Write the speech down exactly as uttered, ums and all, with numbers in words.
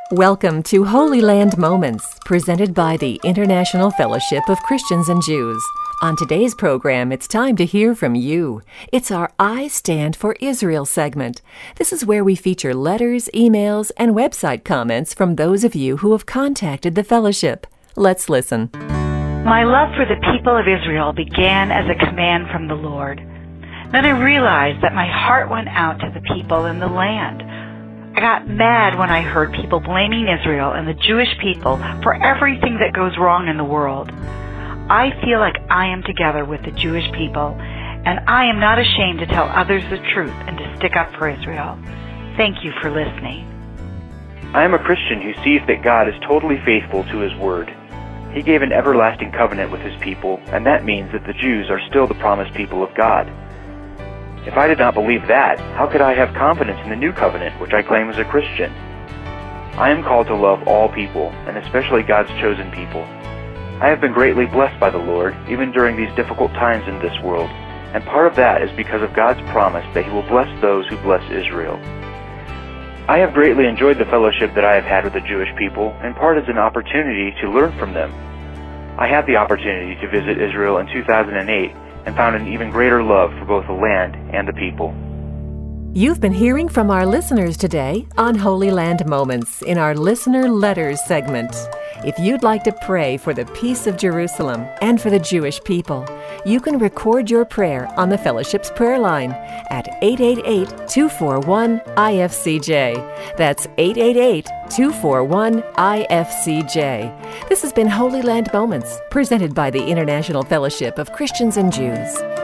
Welcome to Holy Land Moments, presented by the International Fellowship of Christians and Jews. On today's program, it's time to hear from you. It's our I Stand for Israel segment. This is where we feature letters, emails, and website comments from those of you who have contacted the fellowship. Let's listen. My love for the people of Israel began as a command from the Lord. Then I realized that my heart went out to the people in the land. I got mad when I heard people blaming Israel and the Jewish people for everything that goes wrong in the world. I feel like I am together with the Jewish people, and I am not ashamed to tell others the truth and to stick up for Israel. Thank you for listening. I am a Christian who sees that God is totally faithful to His Word. He gave an everlasting covenant with His people, and that means that the Jews are still the promised people of God. If I did not believe that, how could I have confidence in the new covenant, which I claim as a Christian? I am called to love all people, and especially God's chosen people. I have been greatly blessed by the Lord, even during these difficult times in this world, and part of that is because of God's promise that He will bless those who bless Israel. I have greatly enjoyed the fellowship that I have had with the Jewish people, in part as an opportunity to learn from them. I had the opportunity to visit Israel in two thousand eight, and found an even greater love for both the land and the people. You've been hearing from our listeners today on Holy Land Moments in our Listener Letters segment. If you'd like to pray for the peace of Jerusalem and for the Jewish people, you can record your prayer on the Fellowship's prayer line at eight eight eight, two four one, I F C J. That's eight eight eight, two four one, I F C J. This has been Holy Land Moments, presented by the International Fellowship of Christians and Jews.